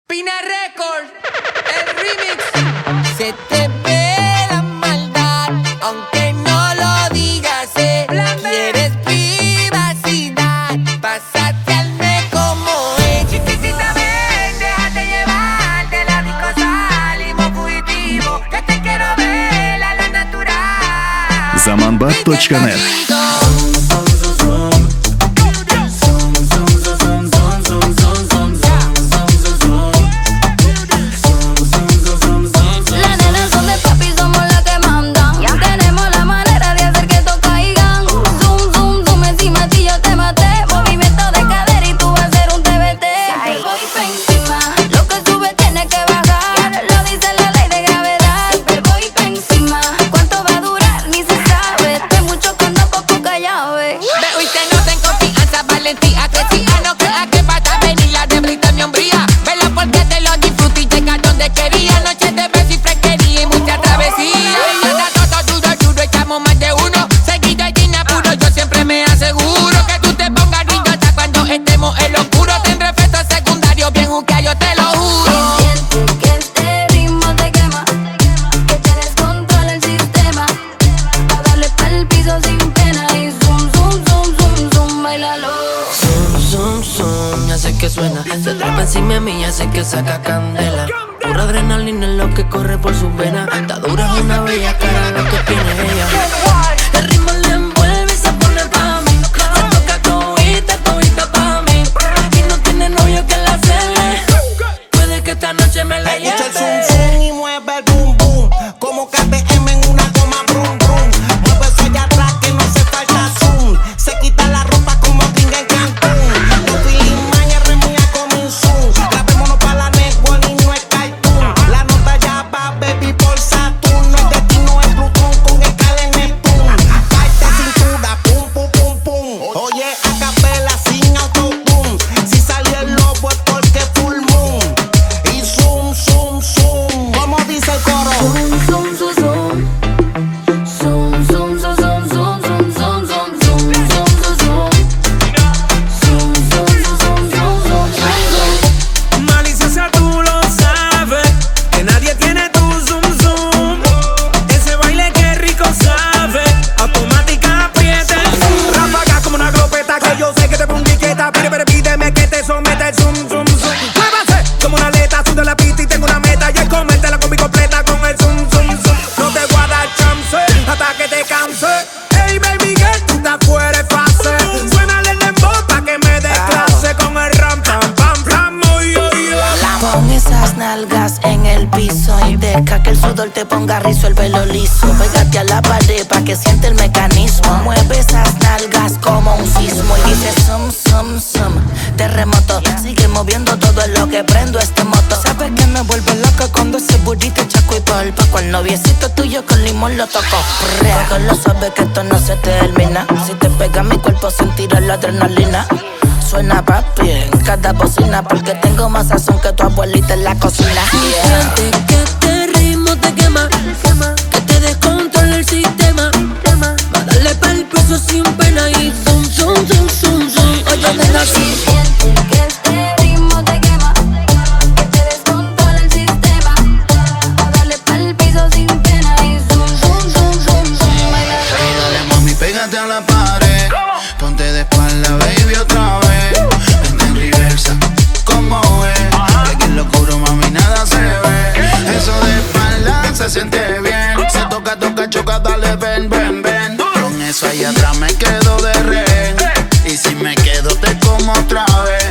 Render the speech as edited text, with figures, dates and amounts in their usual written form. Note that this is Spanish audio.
Pina Record, el remix. Se te ve la maldad, aunque no lo digas. Quieres privacidad, pásate al me como es. Chiquitita, ven, déjate llevar. De la disco salimos fugitivos. Yo te quiero ver a la natural. Zamanbat.net. Se trepa encima de mí, hace que saca candela. Pura adrenalina es lo que corre por sus venas. Está dura, es una bella cara lo que tiene ella. El ritmo le envuelve y se pone pa' mí. Se toca todita pa' mí. Y no tiene novio que la cele. Puede que esta noche me la lleve. Escucha el zum zum y mueve el boom boom. Como KTM en una goma brum brum. Mueve eso allá atrás que no hace falta zoom. Se quita la ropa como King en Cancún. En el piso y deja que el sudor te ponga rizo, el pelo liso. Pégate a la pared pa' que siente el mecanismo. Mueve esas nalgas como un sismo y dice sum, sum, sum. Terremoto, sigue moviendo todo en lo que prendo este moto. Sabes que me vuelve loca cuando ese burrito chaco y polvo. Con el noviecito tuyo con limón lo toco. Porque lo sabes que esto no se termina. Si te pega mi cuerpo sentirás la adrenalina. Suena papi en cada bocina porque tengo más sazón que tu abuelita en la cocina. Siente que este ritmo te quema, que te descontrola el sistema. Va a darle pa'l piso sin pena y zum, zum, zum, zum, zum. Oye, nena, sí. Siente que este ritmo te quema, que te descontrola el sistema. Va a darle pa'l piso sin pena y zum, zum, zum, zum, zum. Y dale mami, pégate a la pared. Ponte de espalda, baby, otra vez. Se siente bien, se toca, choca, dale, ven, ven, ven. Con eso allá atrás me quedo de rehén. Y si me quedo te como otra vez.